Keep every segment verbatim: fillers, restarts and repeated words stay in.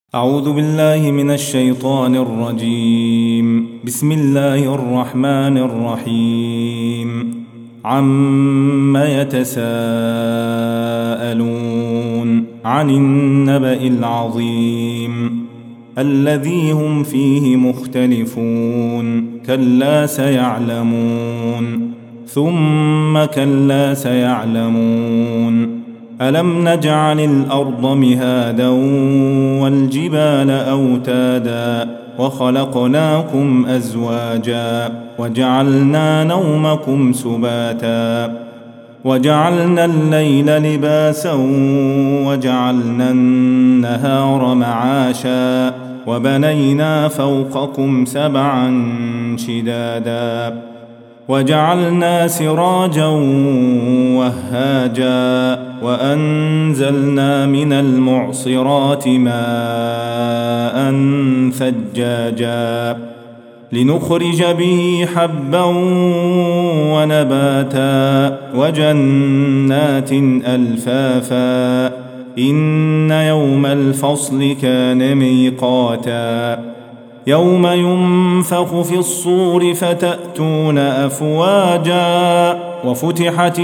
أعوذ بالله من الشيطان الرجيم. بسم الله الرحمن الرحيم. عم يتساءلون عن النبأ العظيم الذي هم فيه مختلفون كلا سيعلمون ثم كلا سيعلمون ألم نجعل الأرض مهادا والجبال أوتادا وخلقناكم أزواجا وجعلنا نومكم سباتا وجعلنا الليل لباسا وجعلنا النهار معاشا وبنينا فوقكم سبعا شدادا وجعلنا سراجا وهاجا وأنزلنا من المعصرات ماء ثجاجا لنخرج به حبا ونباتا وجنات ألفافا إن يوم الفصل كان ميقاتا يوم ينفخ في الصور فتأتون أفواجا وفتحت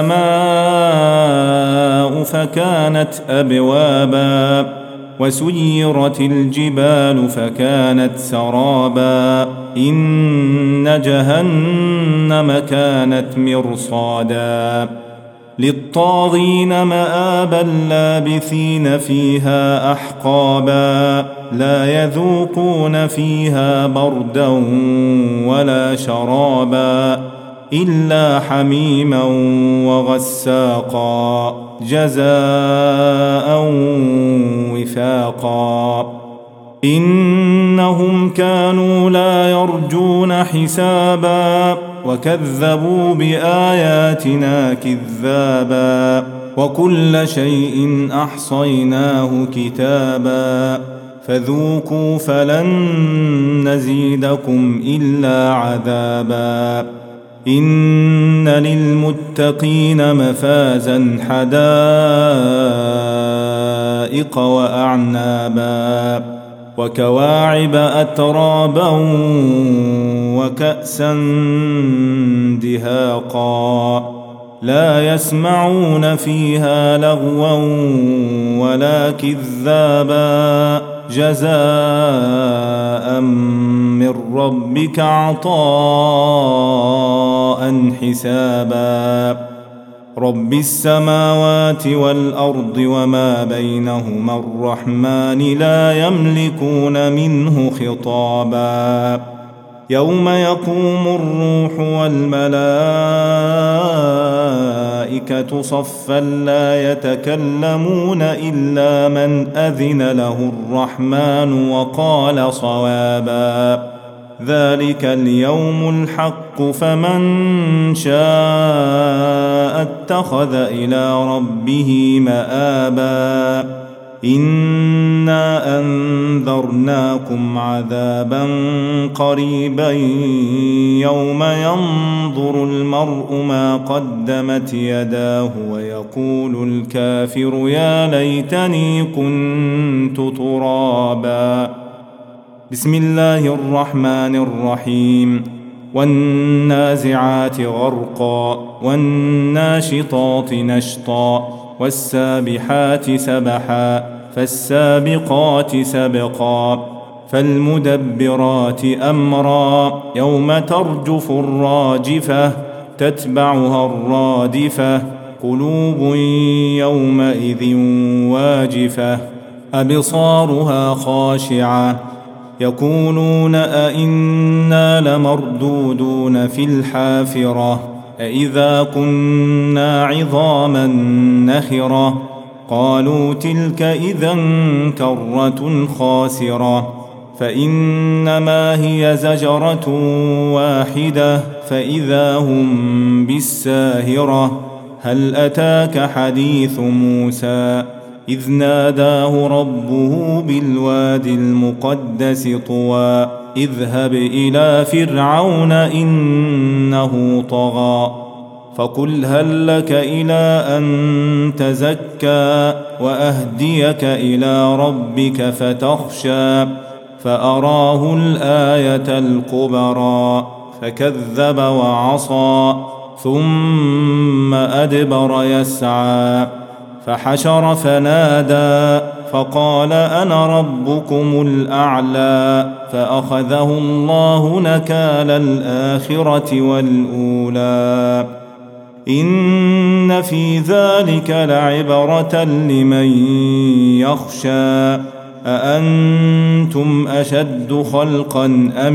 السماء فكانت أبوابا وسيرت الجبال فكانت سرابا إن جهنم كانت مرصادا للطاغين مآبا لابثين فيها أحقابا لا يذوقون فيها بردا ولا شرابا إلا حميما وغساقا جزاء وفاقا إنهم كانوا لا يرجون حسابا وكذبوا بآياتنا كذابا وكل شيء أحصيناه كتابا فذوقوا فلن نزيدكم إلا عذابا إن للمتقين مفازا حدائق وأعنابا وكواعب أترابا وكأسا دهاقا لا يسمعون فيها لغوا ولا كذابا جزاء من ربك عطاء حسابا رب السماوات والأرض وما بينهما الرحمن لا يملكون منه خطابا يوم يقوم الروح والملائكة صفا لا يتكلمون إلا من أذن له الرحمن وقال صوابا ذلك اليوم الحق فمن شاء اتخذ إلى ربه مآبا إنا أنذرناكم عذابا قريبا يوم ينظر المرء ما قدمت يداه ويقول الكافر يا ليتني كنت ترابا بسم الله الرحمن الرحيم والنازعات غرقا والناشطات نشطا والسابحات سبحا فالسابقات سبقا فالمدبرات أمرا يوم ترجف الراجفة تتبعها الرادفة قلوب يومئذ واجفة أبصارها خاشعة يقولون أئنا لمردودون في الحافرة أئذا كنا عظاما نخرة قالوا تلك إذا كرة خاسرة فإنما هي زجرة واحدة فإذا هم بالساهرة هل أتاك حديث موسى إذ ناداه ربه بالواد المقدس طوى اذهب إلى فرعون إنه طغى فقل هل لك إلى أن تزكى وأهديك إلى ربك فتخشى فأراه الآية الكبرى فكذب وعصى ثم أدبر يسعى فحشر فنادى فقال أنا ربكم الأعلى فأخذه الله نكال الآخرة والأولى إن في ذلك لعبرة لمن يخشى أأنتم أشد خلقا أم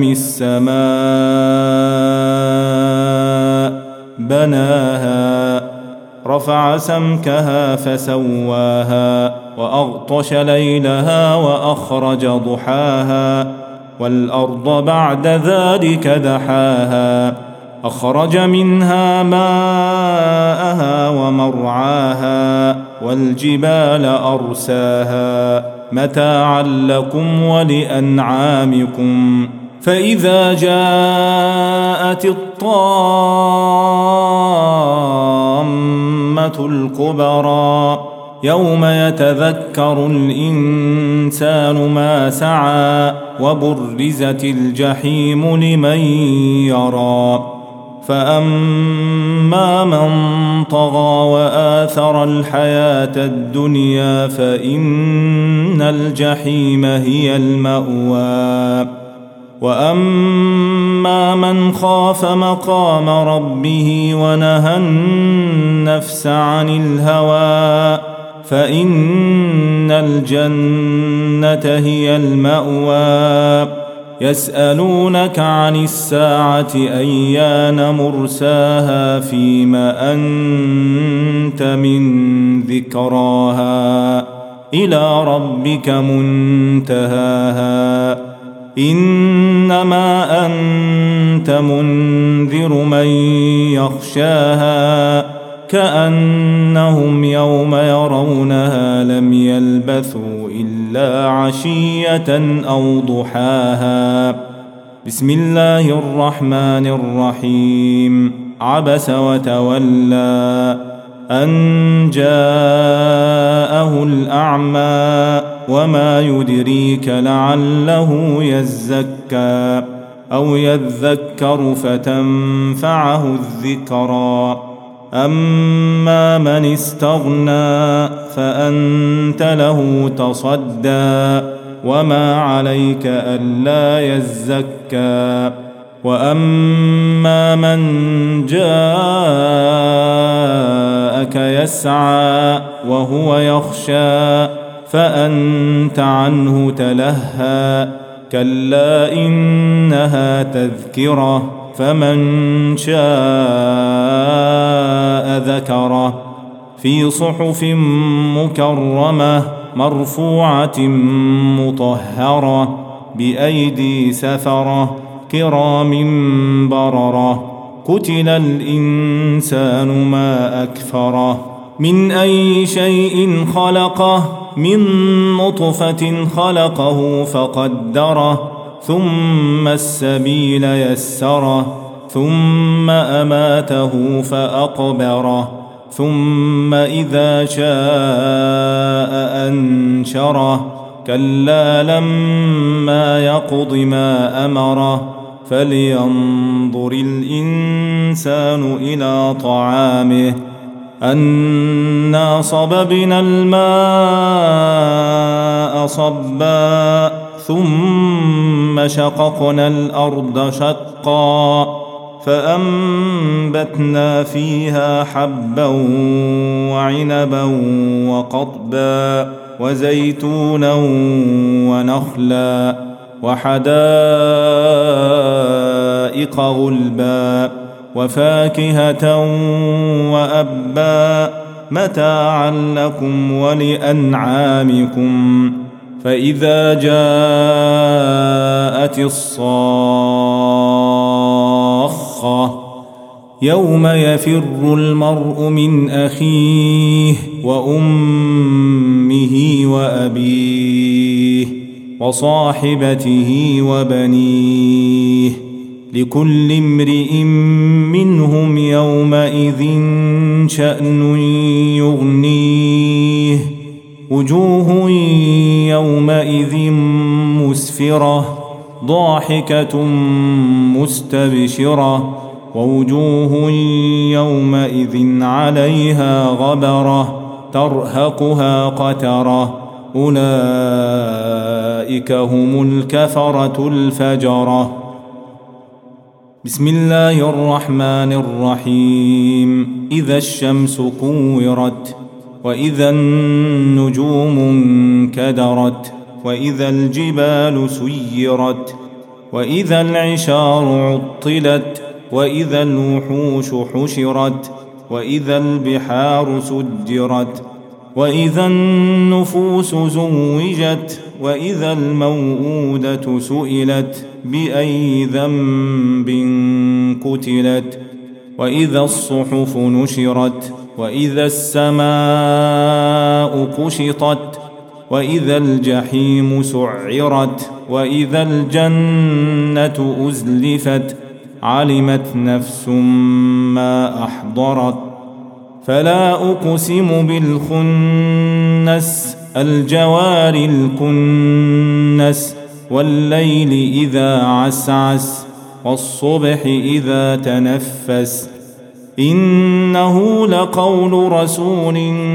السماء بناها رفع سمكها فسواها وأغطش ليلها وأخرج ضحاها والأرض بعد ذلك دحاها أخرج منها ماءها ومرعاها والجبال أرساها متاعا لكم ولأنعامكم فإذا جاءت الطامة الكبرى يوم يتذكر الإنسان ما سعى وبرزت الجحيم لمن يرى فأما من طغى وآثر الحياة الدنيا فإن الجحيم هي المأوى وأما من خاف مقام ربه ونهى النفس عن الهوى فإن الجنة هي المأوى يسألونك عن الساعة أيان مرساها فيما أنت من ذكراها إلى ربك منتهاها إنما أنت منذر من يخشاها كأنهم يوم يرونها لم يلبثوا إلا عشية أو ضحاها بسم الله الرحمن الرحيم عبس وتولى أن جاءه الأعمى وما يدريك لعله يزكى أو يذكر فتنفعه الذكرى أما من استغنى فأنت له تصدى وما عليك ألا يزكى وأما من جاءك يسعى وهو يخشى فأنت عنه تلهى كلا إنها تذكرة فمن شاء ذكره في صحف مكرمة مرفوعة مطهرة بأيدي سفرة كرام بررة قتل الإنسان ما أكفره من أي شيء خلقه من نطفة خلقه فقدره ثم السبيل يسره ثم أماته فأقبره ثم إذا شاء أنشره كلا لما يقض ما أمره فلينظر الإنسان إلى طعامه أنا صببنا الماء صبا ثم شققنا الأرض شقا فأنبتنا فيها حبا وعنبا وقضبا وزيتونا ونخلا وحدائق غلبا وفاكهة وأبا متاعا لكم ولأنعامكم فإذا جاءت الصاخة يوم يفر المرء من أخيه وأمه وأبيه وصاحبته وبنيه لكل امرئ منهم يومئذ شأن يغنيه وجوه يومئذ مسفرة ضاحكة مستبشرة ووجوه يومئذ عليها غبرة ترهقها قترة أولئك هم الكفرة الفجرة. بسم الله الرحمن الرحيم. إذا الشمس كورت وإذا النجوم انكدرت وإذا الجبال سيرت وإذا العشار عطلت وإذا الوحوش حشرت وإذا البحار سجرت وإذا النفوس زوجت وإذا الموءودة سئلت بأي ذنب قتلت وإذا الصحف نشرت وإذا السماء كشطت وإذا الجحيم سعرت وإذا الجنة أزلفت علمت نفس ما أحضرت. فلا أقسم بالخنس الجوار الكنس والليل إذا عسعس والصبح إذا تنفس إنه لقول رسول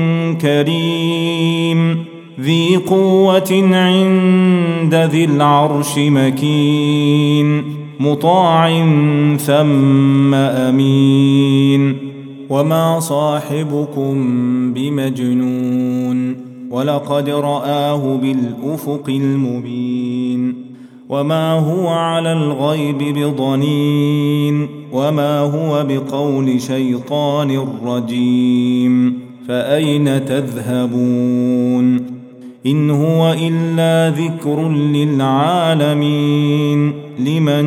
كريم ذي قوة عند ذي العرش مكين مطاع ثم أمين. وما صاحبكم بمجنون ولقد رآه بالأفق المبين وما هو على الغيب بضنين وما هو بقول شيطان رجيم. فأين تذهبون إن هو إلا ذكر للعالمين لمن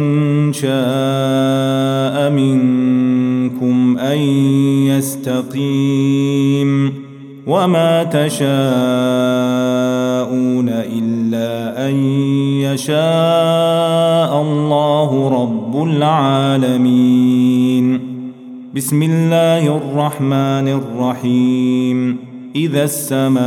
شاء منكم أن يستقيم وما تشاءون إلا أن يشاء الله رب العالمين. بسم الله الرحمن الرحيم. إذا السماء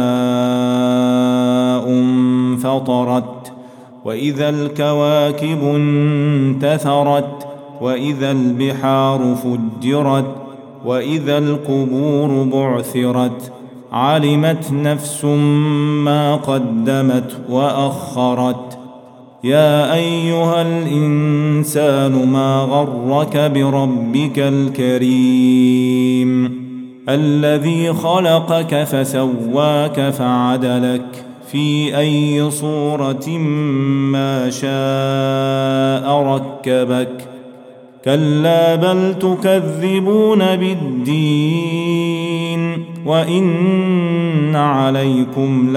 انفطرت وإذا الكواكب انتثرت وإذا البحار فجرت وإذا القبور بعثرت علمت نفس ما قدمت وأخرت. يا أيها الإنسان ما غرك بربك الكريم الذي خلقك فسواك فعدلك في أي صورة ما شاء ركبك. كلا بل تكذبون بالدين وإن عليكم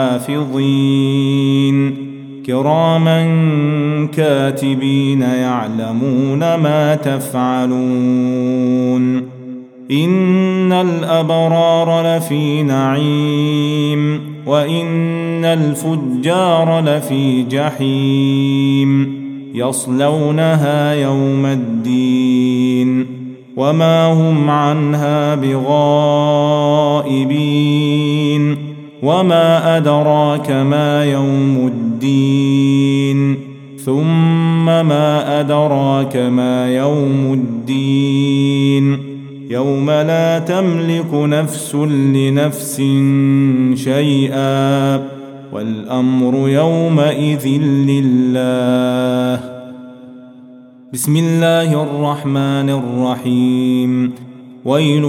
لحافظين كراما كاتبين يعلمون ما تفعلون. إن الأبرار لفي نعيم وإن الفجار لفي جحيم يصلونها يوم الدين وما هم عنها بغائبين. وما أدراك ما يوم الدين ثم ما أدراك ما يوم الدين يوم لا تملك نفس لنفس شيئا والأمر يومئذ لله. بسم الله الرحمن الرحيم. ويل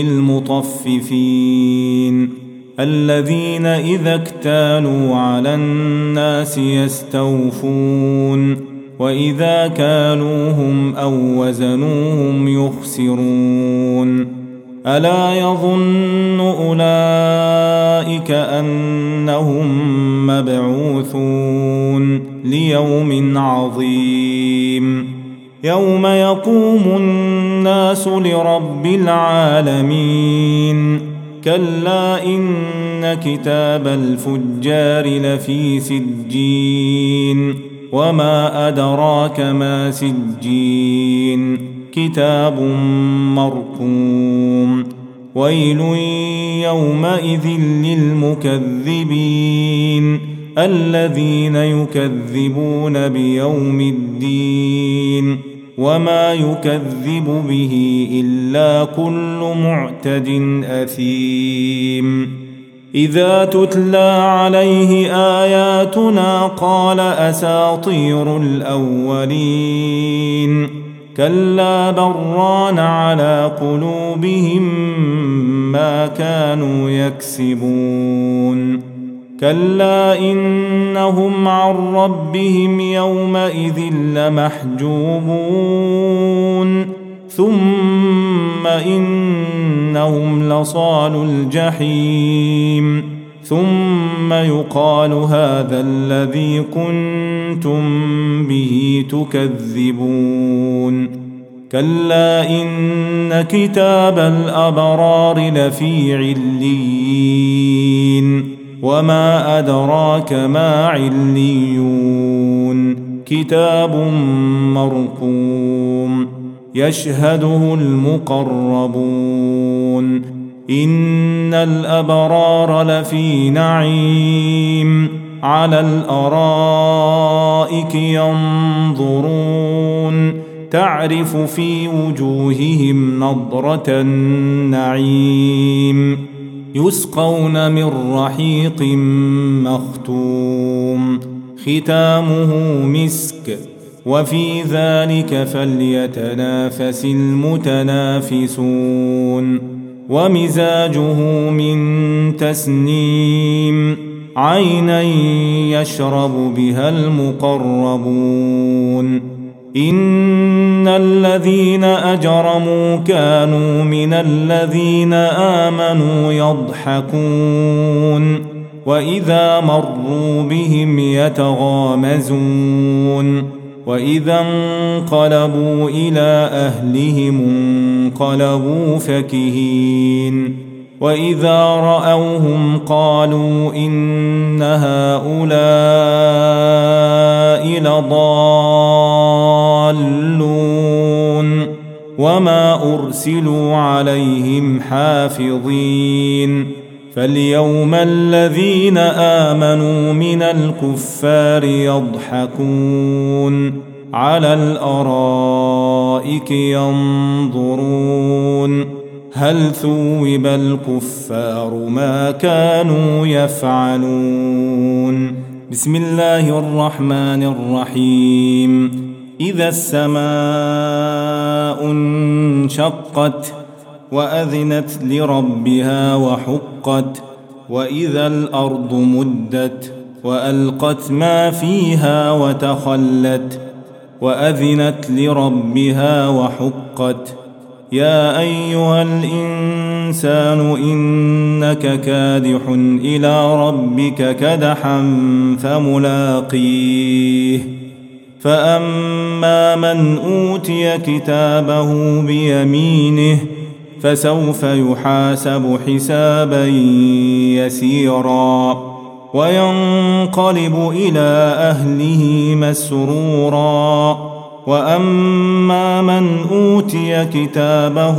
للمطففين الذين إذا اكتالوا على الناس يستوفون وإذا كالوهم أو وزنوهم يخسرون. ألا يظن أولئك أنهم مبعوثون ليوم عظيم يوم يقوم الناس لرب العالمين. كلا إن كتاب الفجار لفي سجين وما أدراك ما سجين كتاب مرقوم ويل يومئذ للمكذبين الذين يكذبون بيوم الدين وما يكذب به إلا كل معتد أثيم إذا تتلى عليه آياتنا قال أساطير الأولين كلا بران على قلوبهم ما كانوا يكسبون كلا إنهم عن ربهم يومئذ لمحجوبون ثم إنهم لصالوا الجحيم ثم يقال هذا الذي كنتم به تكذبون كلا إن كتاب الأبرار لفي عليين وما أدراك ما عليون كتاب مرقوم يشهده المقربون إن الأبرار لفي نعيم على الأرائك ينظرون تعرف في وجوههم نضرة النعيم يسقون من رحيق مختوم ختامه مسك وفي ذلك فليتنافس المتنافسون ومزاجه من تسنيم عينا يشرب بها المقربون إن الذين أجرموا كانوا من الذين آمنوا يضحكون وإذا مروا بهم يتغامزون وإذا انقلبوا إلى أهلهم انقلبوا فكهين وإذا رأوهم قالوا إن هؤلاء لضالون وما أرسلوا عليهم حافظين فاليوم الذين آمنوا من الكفار يضحكون على الأرائك ينظرون هل ثوب الكفار ما كانوا يفعلون بسم الله الرحمن الرحيم إذا السماء انشقت وأذنت لربها وحقت وإذا الأرض مدت وألقت ما فيها وتخلت وأذنت لربها وحقت يا أيها الإنسان إنك كادح إلى ربك كدحا فملاقيه فأما من أوتي كتابه بيمينه فسوف يحاسب حسابا يسيرا وينقلب إلى أهله مسرورا وأما من أوتي كتابه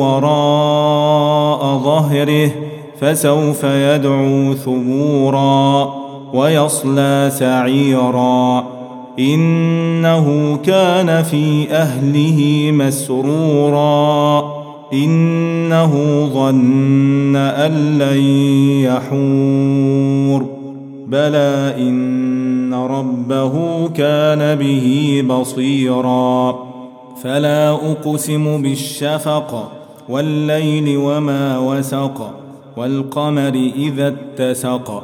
وراء ظهره فسوف يدعو ثبورا ويصلى سعيرا إنه كان في أهله مسرورا إنه ظن أن لن يحور بلى إن ربه كان به بصيرا فلا أقسم بالشفق والليل وما وسق والقمر إذا اتسق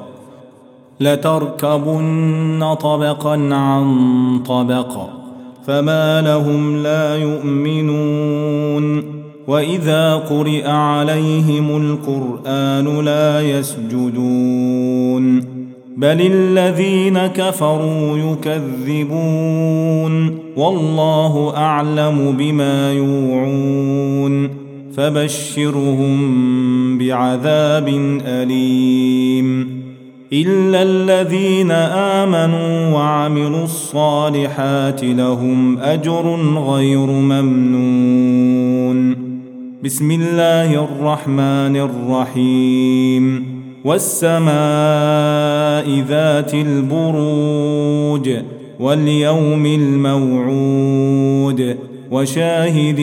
لتركبن طبقا عن طبق فما لهم لا يؤمنون وإذا قرئ عليهم القرآن لا يسجدون بل الذين كفروا يكذبون والله أعلم بما يوعون فبشرهم بعذاب أليم إلا الذين آمنوا وعملوا الصالحات لهم أجر غير ممنون بسم الله الرحمن الرحيم والسماء ذات البروج واليوم الموعود وشاهد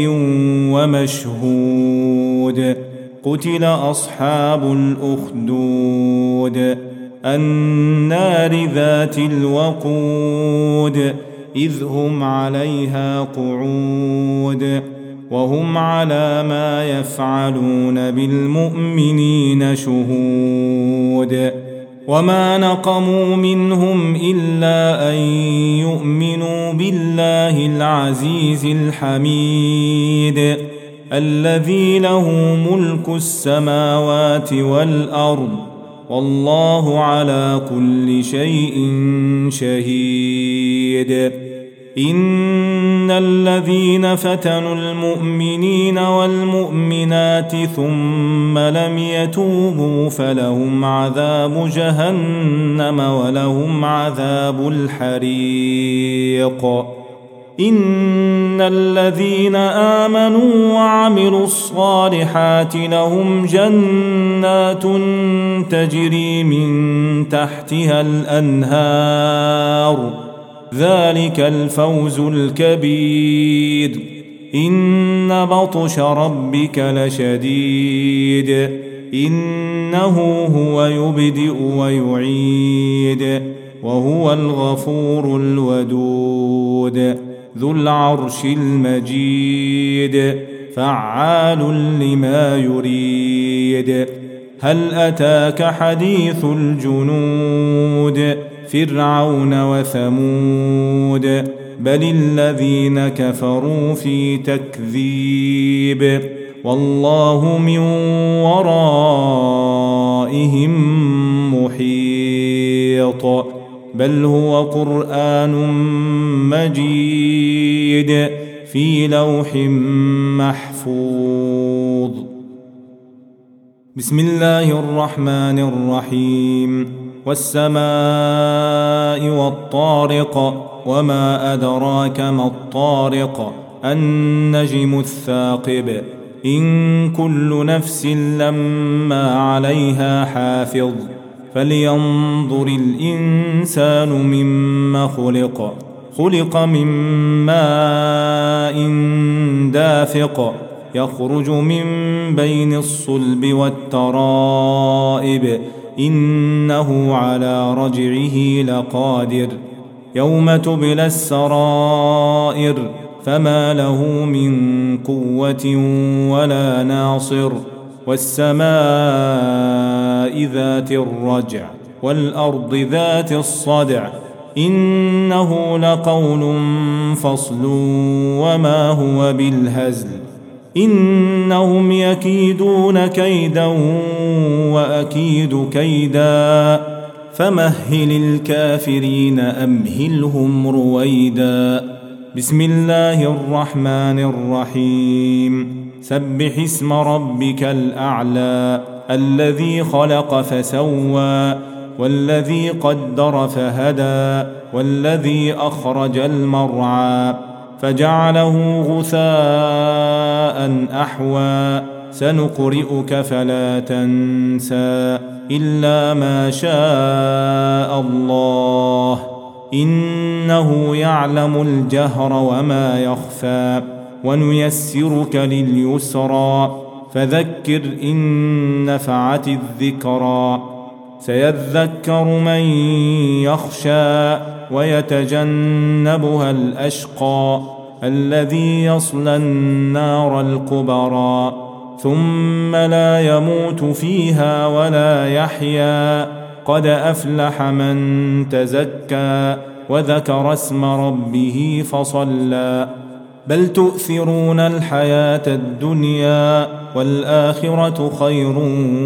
ومشهود قتل أصحاب الأخدود النار ذات الوقود إذ هم عليها قعود وهم على ما يفعلون بالمؤمنين شهود وما نقموا منهم إلا أن يؤمنوا بالله العزيز الحميد الذي له ملك السماوات والأرض والله على كل شيء شهيد إن الذين فتنوا المؤمنين والمؤمنات ثم لم يتوبوا فلهم عذاب جهنم ولهم عذاب الحريق إن الذين آمنوا وعملوا الصالحات لهم جنات تجري من تحتها الأنهار ذلك الفوز الكبير إن بطش ربك لشديد إنه هو يبدئ ويعيد وهو الغفور الودود ذو العرش المجيد فعال لما يريد هل أتاك حديث الجنود فرعون وثمود بل الذين كفروا في تكذيب والله من ورائهم محيط بل هو قرآن مجيد في لوح محفوظ بسم الله الرحمن الرحيم والسماء والطارق وما أدراك ما الطارق النجم الثاقب إن كل نفس لما عليها حافظ فلينظر الإنسان مما خلق خلق من ماء دافق يخرج من بين الصلب والترائب إنه على رجعه لقادر يوم تبلى السرائر فما له من قوة ولا ناصر والسماء ذات الرجع والأرض ذات الصدع إنه لقول فصل وما هو بالهزل إنهم يكيدون كيدا وأكيد كيدا فمهل الكافرين أمهلهم رويدا بسم الله الرحمن الرحيم سبح اسم ربك الأعلى الذي خلق فسوى والذي قدر فهدى والذي أخرج المرعى فجعله غثاء أحوى سنقرئك فلا تنسى إلا ما شاء الله إنه يعلم الجهر وما يخفى ونيسرك لليسرى فذكر إن نفعت الذكرى سيذكر من يخشى ويتجنبها الأشقى الذي يصلى النار الكبرى ثم لا يموت فيها ولا يحيا قد أفلح من تزكى وذكر اسم ربه فصلى بل تؤثرون الحياة الدنيا والآخرة خير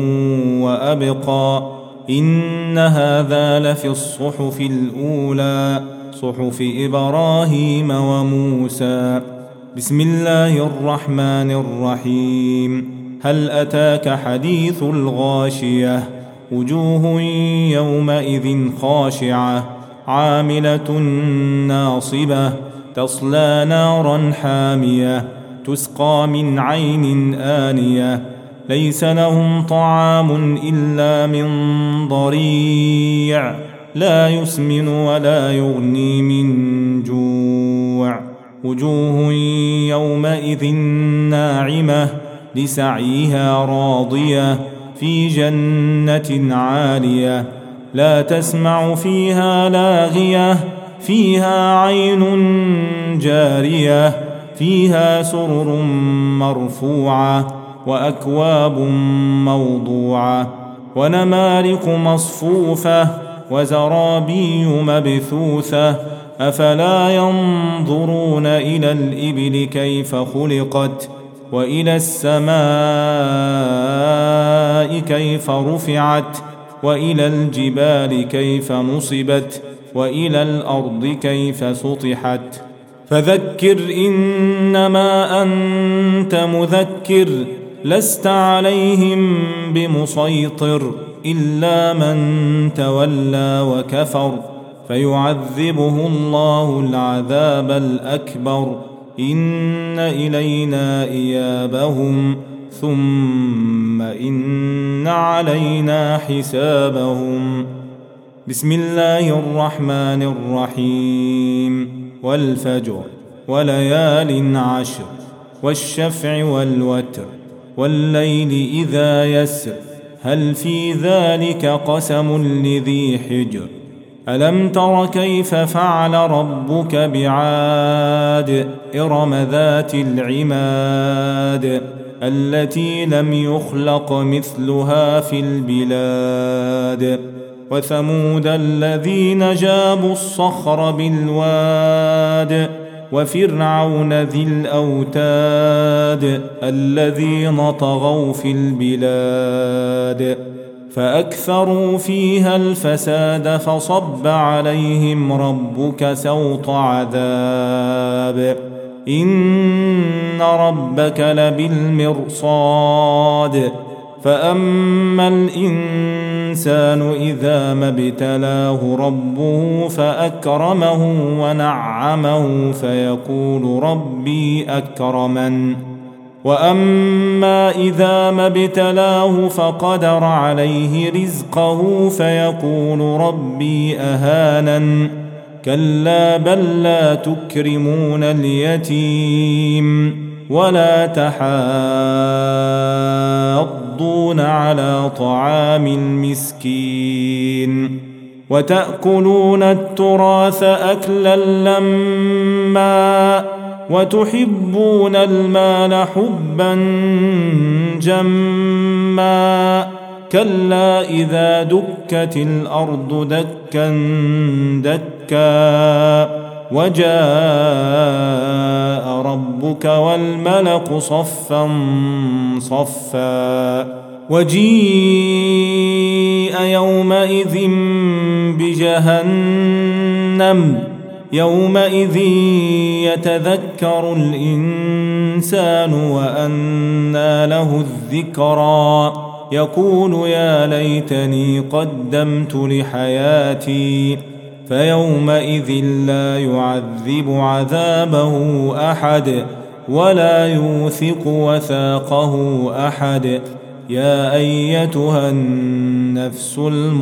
وأبقى إن هذا لفي الصحف الأولى صحف إبراهيم وموسى بسم الله الرحمن الرحيم هل أتاك حديث الغاشية وجوه يومئذ خاشعة عاملة ناصبة تصلى نارا حامية تسقى من عين آنية ليس لهم طعام إلا من ضريع لا يسمن ولا يغني من جوع وجوه يومئذ ناعمة لسعيها راضية في جنة عالية لا تسمع فيها لاغية فيها عين جارية فيها سرر مرفوعة وأكواب موضوعة ونمارق مصفوفة وزرابي مبثوثة أفلا ينظرون إلى الإبل كيف خلقت وإلى السماء كيف رفعت وإلى الجبال كيف نصبت وإلى الأرض كيف سطحت فذكر إنما أنت مذكر لست عليهم بمسيطر إلا من تولى وكفر فيعذبه الله العذاب الأكبر إن إلينا إيابهم ثم إن علينا حسابهم بسم الله الرحمن الرحيم والفجر وليال عشر والشفع والوتر والليل إذا يسر هل في ذلك قسم لذي حجر ألم تر كيف فعل ربك بعاد إرم ذات العماد التي لم يخلق مثلها في البلاد وثمود الذين جابوا الصخر بالواد وفرعون ذي الأوتاد الذين طغوا في البلاد فأكثروا فيها الفساد فصب عليهم ربك سوط عذاب إن ربك لبالمرصاد فأما الإنسان إذا ما ابتلاه ربه فأكرمه ونعمه فيقول ربي أكرمن وأما إذا ما ابتلاه فقدر عليه رزقه فيقول ربي أهانن كلا بل لا تكرمون اليتيم ولا تحاضون على طعام المسكين وتأكلون التراث أكلا لما وتحبون المال حبا جما كلا إذا دكت الأرض دكا دكا وجاء ربك والملك صفا صفا وجيء يومئذ بجهنم يومئذ يتذكر الإنسان وأنى له الذكرى يقول يا ليتني قدمت لحياتي فيومئذ لا يعذب عذابه أحد ولا يوثق وثاقه أحد يا أيتها النفس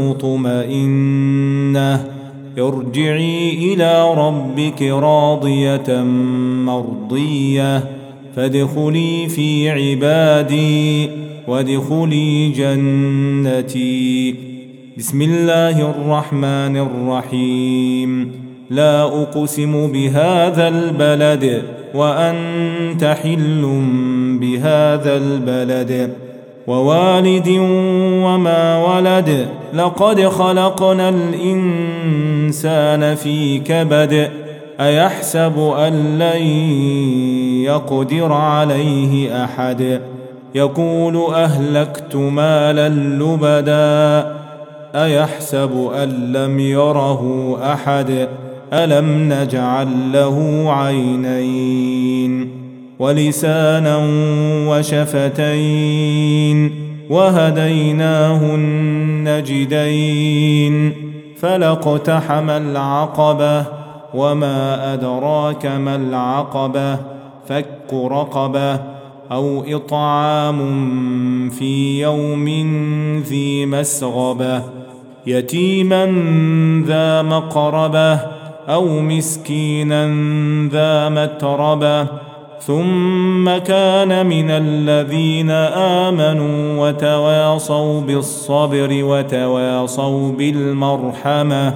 المطمئنة ارجعي إلى ربك راضية مرضية فادخلي في عبادي وادخلي جنتي بسم الله الرحمن الرحيم لا أقسم بهذا البلد وأنت حل بهذا البلد ووالد وما ولد لقد خلقنا الإنسان في كبد أيحسب أن لن يقدر عليه أحد يقول أهلكت مالا لبدا أيحسب أن لم يره أحد ألم نجعل له عينين ولسانا وشفتين وهديناه النجدين فلاقتحم العقبة وما أدراك ما العقبة فك رقبة أو إطعام في يوم ذي مسغبة يتيما ذا مقربة أو مسكينا ذا متربة ثم كان من الذين آمنوا وتواصوا بالصبر وتواصوا بالمرحمة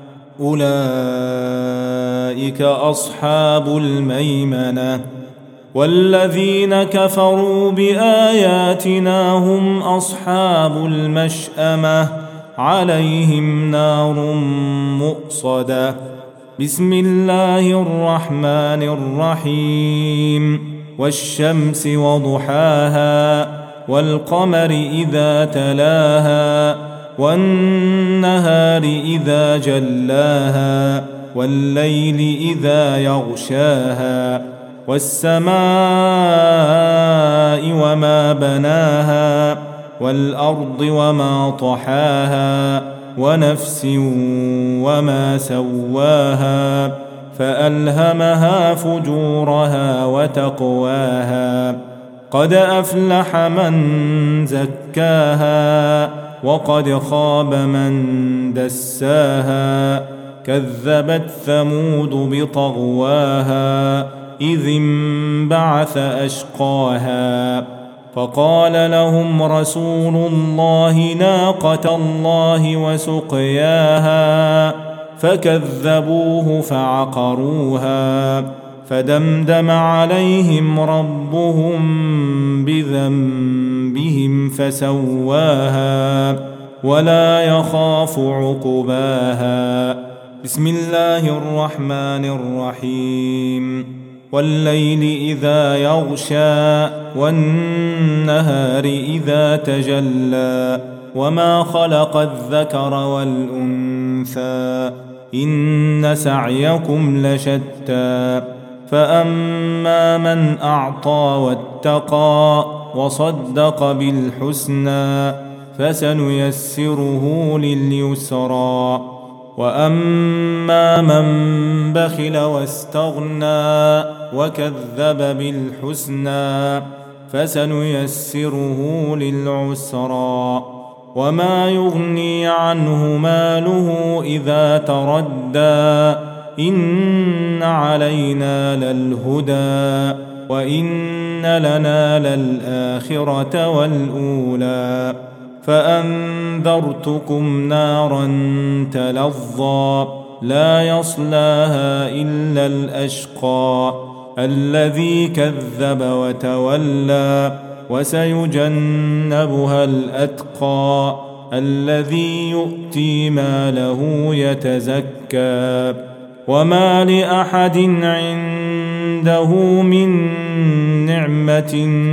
أولئك أصحاب الميمنة والذين كفروا بآياتنا هم أصحاب المشأمة عليهم نار مؤصدة بسم الله الرحمن الرحيم والشمس وضحاها والقمر إذا تلاها والنهار إذا جلاها والليل إذا يغشاها والسماء وما بناها والأرض وما طحاها ونفس وما سواها فألهمها فجورها وتقواها قد أفلح من زكاها وقد خاب من دساها كذبت ثمود بطغواها إذ انبعث أشقاها فقال لهم رسول الله ناقة الله وسقياها فكذبوه فعقروها فدمدم عليهم ربهم بذنبهم فسواها ولا يخاف عقباها بسم الله الرحمن الرحيم والليل إذا يغشى والنهار إذا تجلى وما خلق الذكر والأنثى إن سعيكم لشتى فأما من أعطى واتقى وصدق بالحسنى فسنيسره لليسرى وأما من بخل واستغنى وكذب بالحسنى فسنيسره للعسرى وما يغني عنه ماله إذا تردى إن علينا للهدى وإن لنا للآخرة والأولى فأنذرتكم نارا تلظى لا يصلاها إلا الأشقى الذي كذب وتولى وسيجنبها الأتقى الذي يؤتي ماله يتزكى وما لأحد عنده من نعمة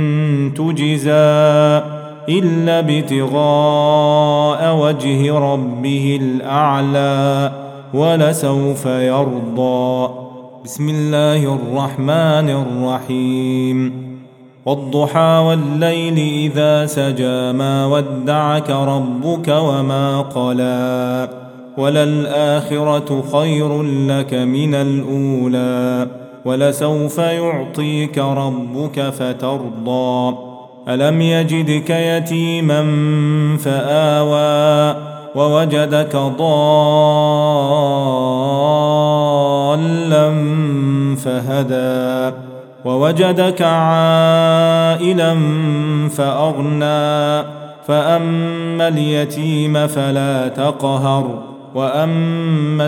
تجزى إلا ابتغاء وجه ربه الأعلى ولسوف يرضى بسم الله الرحمن الرحيم والضحى والليل إذا سجى ما ودعك ربك وما قلى وللآخرة خير لك من الأولى ولسوف يعطيك ربك فترضى ألم يجدك يتيما فآوى ووجدك ضالا فهدى ووجدك عائلا فأغنى فأما اليتيم فلا تقهر وأما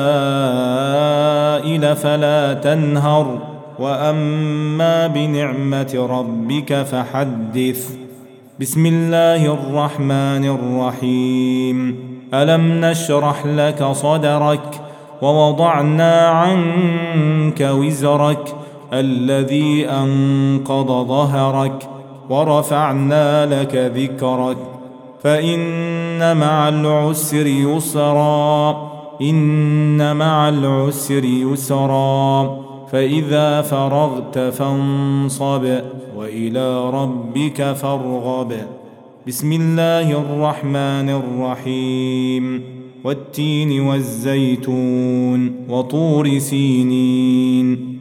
السائل فلا تنهر وأما بنعمة ربك فحدث بسم الله الرحمن الرحيم ألم نشرح لك صدرك ووضعنا عنك وزرك الذي أنقض ظهرك ورفعنا لك ذكرك فإن مع العسر يسرا إن مع العسر يسرا فإذا فرغت فانصب وإلى ربك فارغب بسم الله الرحمن الرحيم والتين والزيتون وطور سينين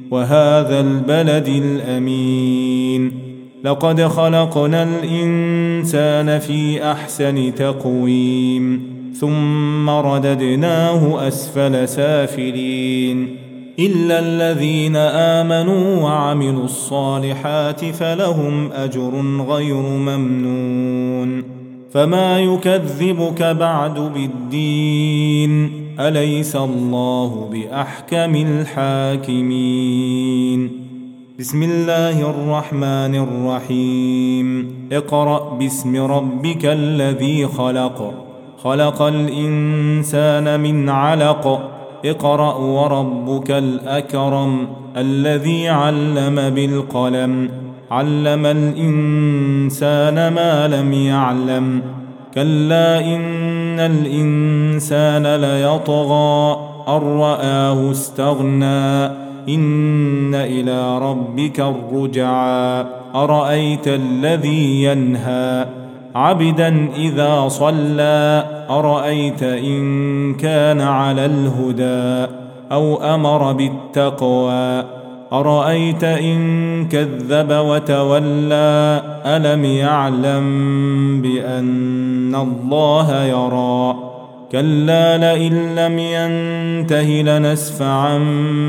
وهذا البلد الأمين لقد خلقنا الإنسان في أحسن تقويم ثم رددناه أسفل سافلين إلا الذين آمنوا وعملوا الصالحات فلهم أجر غير ممنون فما يكذبك بعد بالدين أليس الله بأحكم الحاكمين بسم الله الرحمن الرحيم اقرأ باسم ربك الذي خلق خلق الإنسان من علق اقرأ وربك الأكرم الذي علم بالقلم علم الإنسان ما لم يعلم كلا إن الإنسان ليطغى أن رآه استغنى إن إلى ربك الرجعى أرأيت الذي ينهى عبدا إذا صلى أرأيت إن كان على الهدى أو أمر بالتقوى أرأيت إن كذب وتولى ألم يعلم بأن الله يرى كلا لئن لم ينته لنسفعا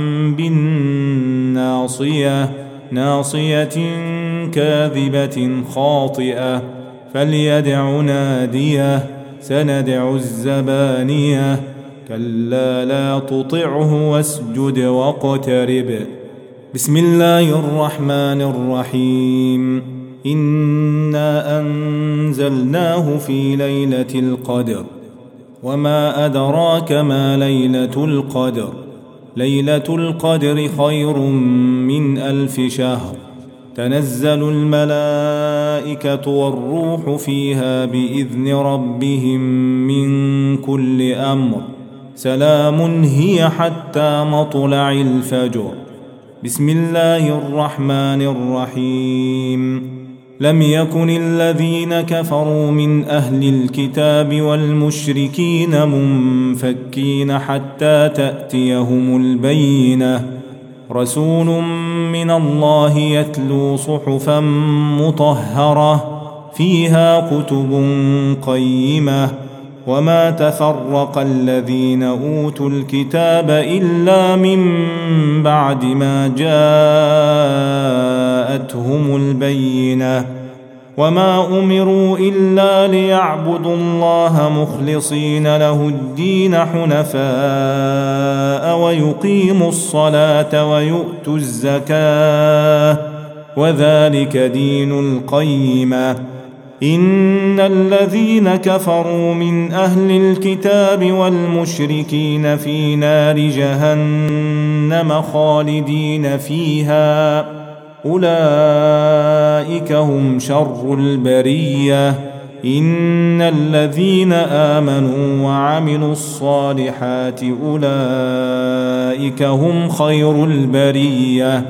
بالناصية ناصية كاذبة خاطئة فليدع ناديه سندع الزبانية كلا لا تطعه واسجد واقترب بسم الله الرحمن الرحيم إنا أنزلناه في ليلة القدر وما أدراك ما ليلة القدر ليلة القدر خير من ألف شهر تنزل الملائكة والروح فيها بإذن ربهم من كل أمر سلام هي حتى مطلع الفجر بسم الله الرحمن الرحيم لم يكن الذين كفروا من أهل الكتاب والمشركين منفكين حتى تأتيهم البينة رسول من الله يتلو صحفا مطهرة فيها كتب قيمة وما تفرق الذين أوتوا الكتاب إلا من بعد ما جاءتهم البينة وما أمروا إلا ليعبدوا الله مخلصين له الدين حنفاء ويقيموا الصلاة ويؤتوا الزكاة وذلك دين القيمة إن الذين كفروا من أهل الكتاب والمشركين في نار جهنم خالدين فيها أولئك هم شر البرية إن الذين آمنوا وعملوا الصالحات أولئك هم خير البرية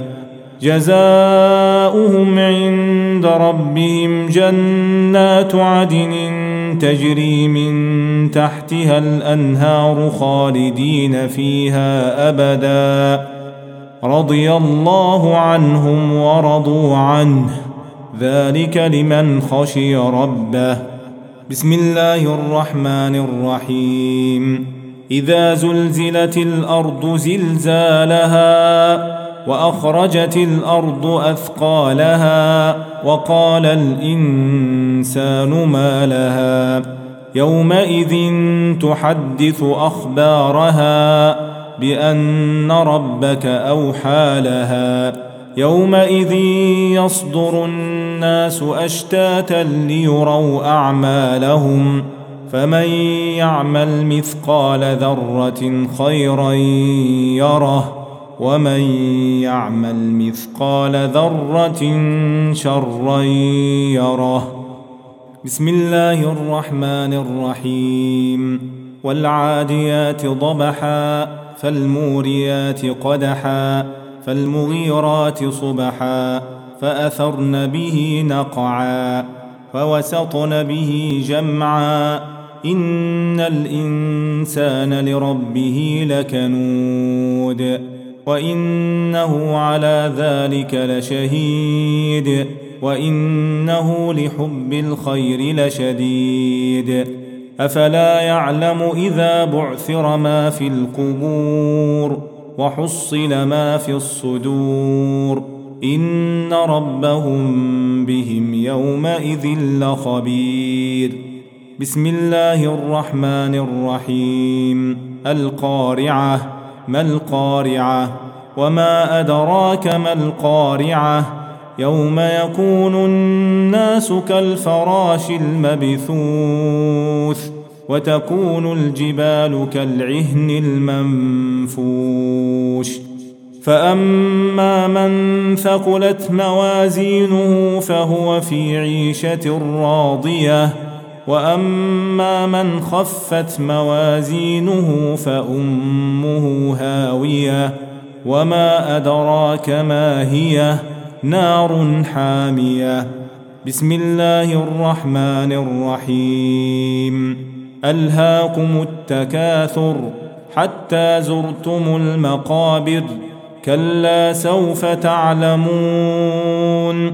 جزاؤهم عند ربهم جنات عدن تجري من تحتها الأنهار خالدين فيها أبدا رضي الله عنهم ورضوا عنه ذلك لمن خشي ربه بسم الله الرحمن الرحيم إذا زلزلت الأرض زلزالها وأخرجت الأرض أثقالها وقال الإنسان ما لها يومئذ تحدث أخبارها بأن ربك أوحى لها يومئذ يصدر الناس أشتاتا ليروا أعمالهم فمن يعمل مثقال ذرة خيرا يره ومن يعمل مثقال ذرة شرا يره بسم الله الرحمن الرحيم والعاديات ضبحا فالموريات قدحا فالمغيرات صبحا فأثرن به نقعا فوسطن به جمعا إن الإنسان لربه لكنود وإنه على ذلك لشهيد وإنه لحب الخير لشديد أفلا يعلم إذا بعثر ما في القبور وحصل ما في الصدور إن ربهم بهم يومئذ لخبير. بسم الله الرحمن الرحيم. القارعة. ما القارعة؟ وما أدراك ما القارعة؟ يوم يكون الناس كالفراش المبثوث وتكون الجبال كالعهن المنفوش فأما من ثقلت موازينه فهو في عيشة راضية وأما من خفت موازينه فأمه هاوية وما أدراك ما هي نار حامية. بسم الله الرحمن الرحيم. ألهاكم التكاثر حتى زرتم المقابر كلا سوف تعلمون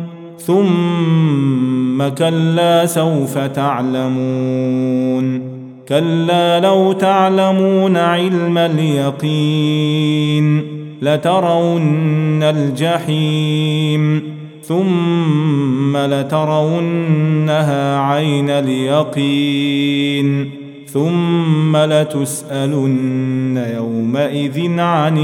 ثم كلا سوف تعلمون كلا لو تعلمون علم اليقين لترون الجحيم ثم لترونها عين اليقين ثم لتسألن يومئذ عن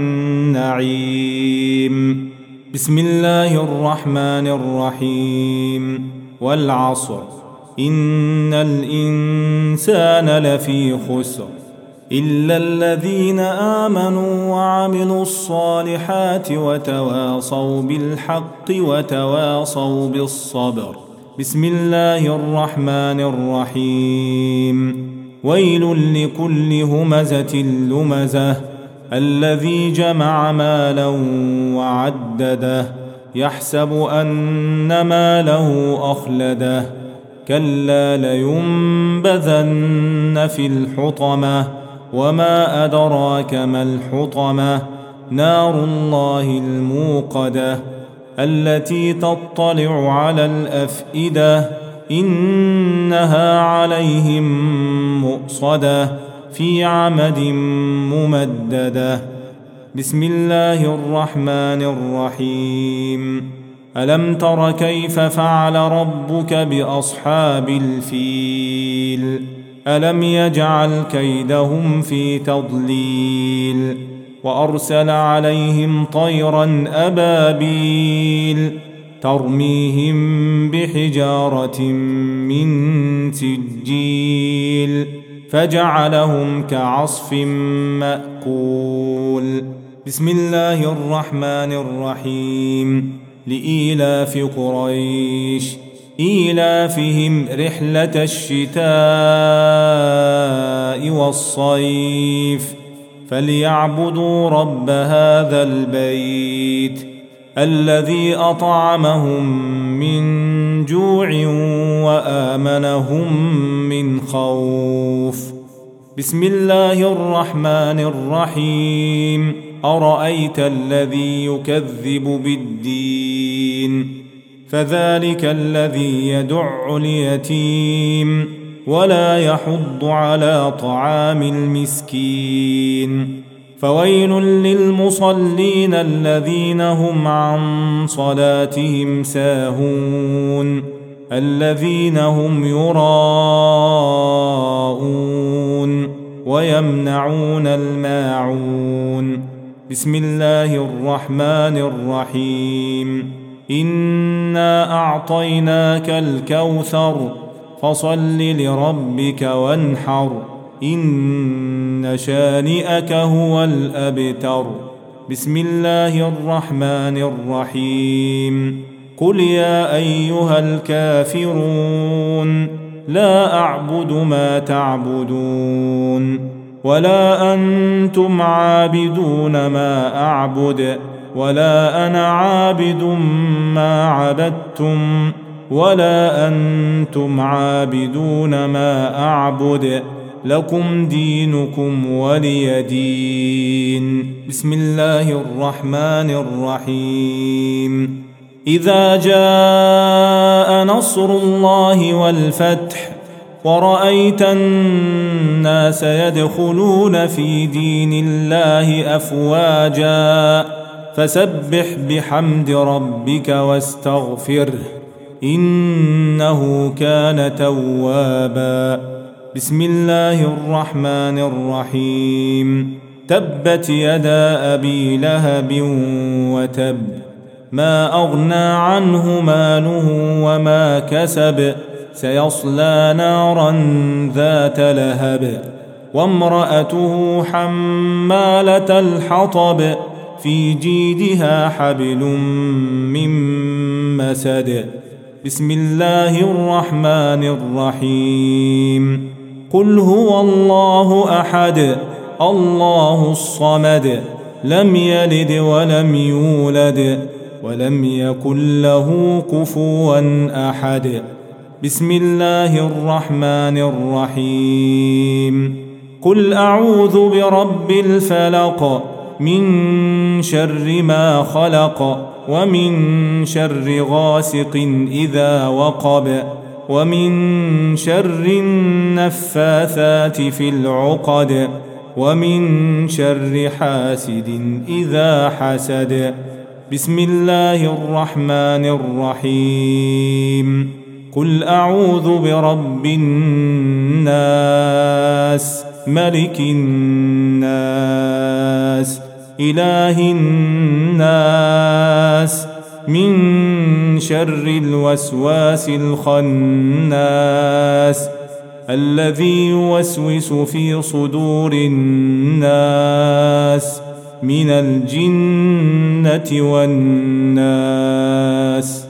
النعيم. بسم الله الرحمن الرحيم. والعصر إن الإنسان لفي خسر إلا الذين آمنوا وعملوا الصالحات وتواصوا بالحق وتواصوا بالصبر. بسم الله الرحمن الرحيم. ويل لكل همزة لمزة الذي جمع مالا وعدده يحسب أن ماله أخلده كلا لينبذن في الحطمة وما أدراك ما الحطمة نار الله الموقدة التي تطلع على الأفئدة إنها عليهم مؤصدة في عمد ممددة. بسم الله الرحمن الرحيم. ألم تر كيف فعل ربك بأصحاب الفيل ألم يجعل كيدهم في تضليل وأرسل عليهم طيرا أبابيل ترميهم بحجارة من سجيل فجعلهم كعصف مأكول. بسم الله الرحمن الرحيم. لإيلاف قريش إيلافهم رحلة الشتاء والصيف فليعبدوا رب هذا البيت الذي أطعمهم من جوع وآمنهم من خوف. بسم الله الرحمن الرحيم. أرأيت الذي يكذب بالدين فذلك الذي يدع اليتيم ولا يحض على طعام المسكين فويل للمصلين الذين هم عن صلاتهم ساهون الذين هم يراءون ويمنعون الماعون. بسم الله الرحمن الرحيم. إنا أعطيناك الكوثر فصل لربك وانحر إن شانئك هو الأبتر. بسم الله الرحمن الرحيم. قل يا أيها الكافرون لا أعبد ما تعبدون ولا أنتم عابدون ما أعبد ولا أنا عابد ما عبدتم ولا أنتم عابدون ما أعبد لكم دينكم ولي دين. بسم الله الرحمن الرحيم. إذا جاء نصر الله والفتح ورأيت الناس يدخلون في دين الله أفواجا فسبح بحمد ربك واستغفره إنه كان توابا. بسم الله الرحمن الرحيم. تبت يدا أبي لهب وتب ما أغنى عنه ماله وما كسب سيصلى نارا ذات لهب وامرأته حمالة الحطب في جيدها حبل من مسد. بسم الله الرحمن الرحيم. قل هو الله أحد الله الصمد لم يلد ولم يولد ولم يكن له كفوا أحد. بسم الله الرحمن الرحيم. قل أعوذ برب الفلق من شر ما خلق ومن شر غاسق إذا وقب ومن شر النفاثات في العقد ومن شر حاسد إذا حسد. بسم الله الرحمن الرحيم. قل أعوذ برب الناس ملك الناس إله الناس من شر الوسواس الخناس الذي يوسوس في صدور الناس من الجنة والناس.